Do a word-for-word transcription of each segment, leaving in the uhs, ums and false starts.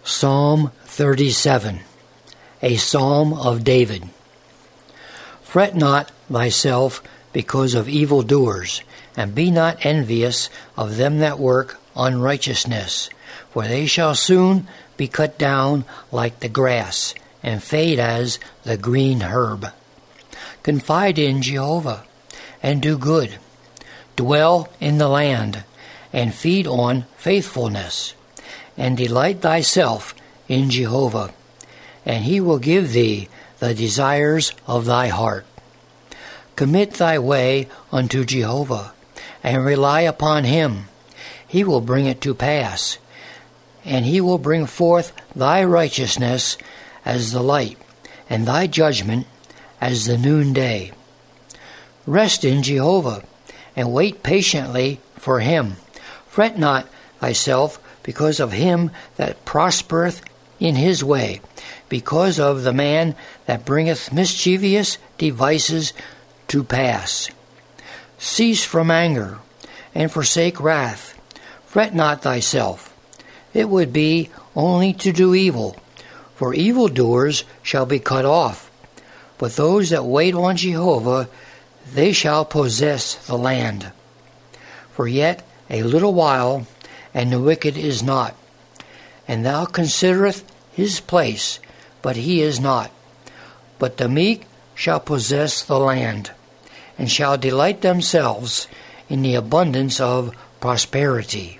Psalm thirty-seven, a psalm of David. Fret not thyself because of evildoers, and be not envious of them that work unrighteousness, for they shall soon be cut down like the grass, and fade as the green herb. Confide in Jehovah, and do good. Dwell in the land, and feed on faithfulness. And delight thyself in Jehovah, and he will give thee the desires of thy heart. Commit thy way unto Jehovah, and rely upon him. He will bring it to pass, and he will bring forth thy righteousness as the light, and thy judgment as the noonday. Rest in Jehovah, and wait patiently for him. Fret not thyself because of him that prospereth in his way, because of the man that bringeth mischievous devices to pass. Cease from anger, and forsake wrath. Fret not thyself. It would be only to do evil, for evildoers shall be cut off. But those that wait on Jehovah, they shall possess the land. For yet a little while, and the wicked is not. And thou considerest his place, but he is not. But the meek shall possess the land, and shall delight themselves in the abundance of prosperity.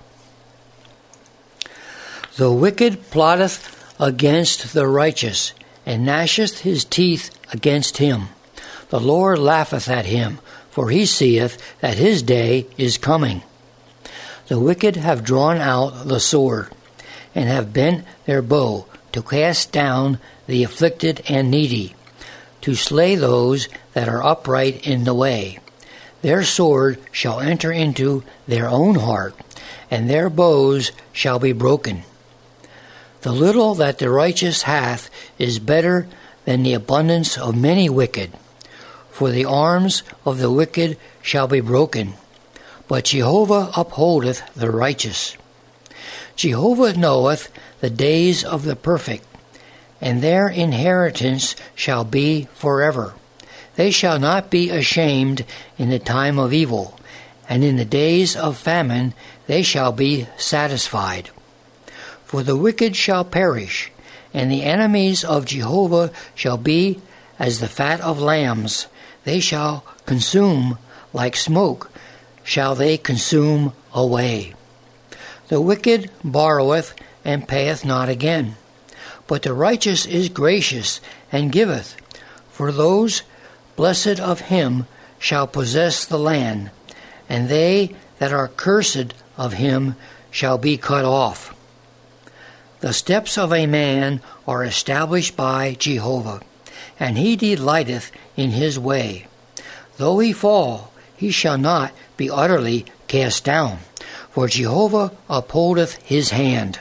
The wicked plotteth against the righteous, and gnasheth his teeth against him. The Lord laugheth at him, for he seeth that his day is coming. The wicked have drawn out the sword, and have bent their bow to cast down the afflicted and needy, to slay those that are upright in the way. Their sword shall enter into their own heart, and their bows shall be broken. The little that the righteous hath is better than the abundance of many wicked, for the arms of the wicked shall be broken. But Jehovah upholdeth the righteous. Jehovah knoweth the days of the perfect, and their inheritance shall be forever. They shall not be ashamed in the time of evil, and in the days of famine they shall be satisfied. For the wicked shall perish, and the enemies of Jehovah shall be as the fat of lambs. They shall consume like smoke, shall they consume away. The wicked borroweth and payeth not again, but the righteous is gracious and giveth. For those blessed of him shall possess the land, and they that are cursed of him shall be cut off. The steps of a man are established by Jehovah, and he delighteth in his way. Though he fall, he shall not be utterly cast down, for Jehovah upholdeth his hand.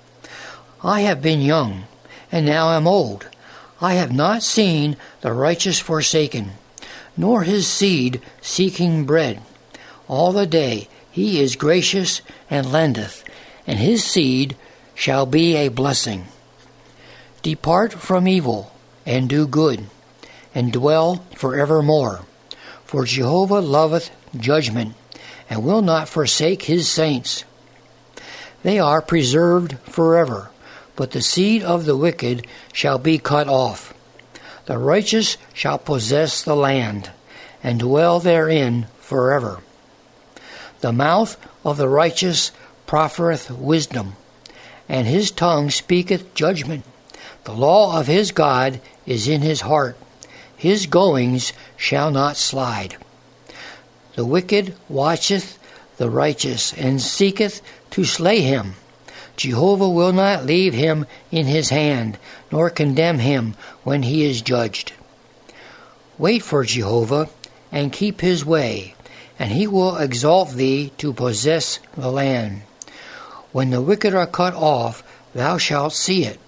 I have been young, and now am old. I have not seen the righteous forsaken, nor his seed seeking bread. All the day he is gracious and lendeth, and his seed shall be a blessing. Depart from evil, and do good, and dwell forevermore. For Jehovah loveth judgment, and will not forsake his saints. They are preserved forever, but the seed of the wicked shall be cut off. The righteous shall possess the land, and dwell therein forever. The mouth of the righteous proffereth wisdom, and his tongue speaketh judgment. The law of his God is in his heart. His goings shall not slide. The wicked watcheth the righteous, and seeketh to slay him. Jehovah will not leave him in his hand, nor condemn him when he is judged. Wait for Jehovah, and keep his way, and he will exalt thee to possess the land. When the wicked are cut off, thou shalt see it.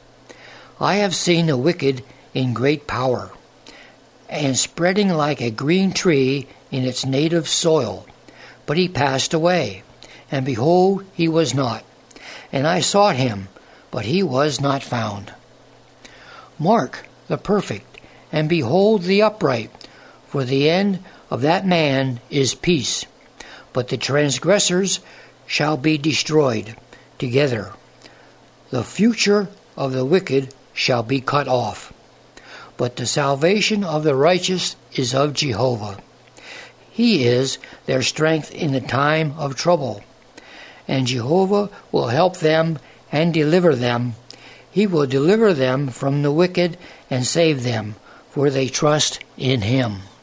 I have seen the wicked in great power, and spreading like a green tree in its native soil. But he passed away, and behold, he was not. And I sought him, but he was not found. Mark the perfect, and behold the upright, for the end of that man is peace. But the transgressors shall be destroyed together. The future of the wicked shall be cut off. But the salvation of the righteous is of Jehovah. He is their strength in the time of trouble. And Jehovah will help them and deliver them. He will deliver them from the wicked and save them, for they trust in him.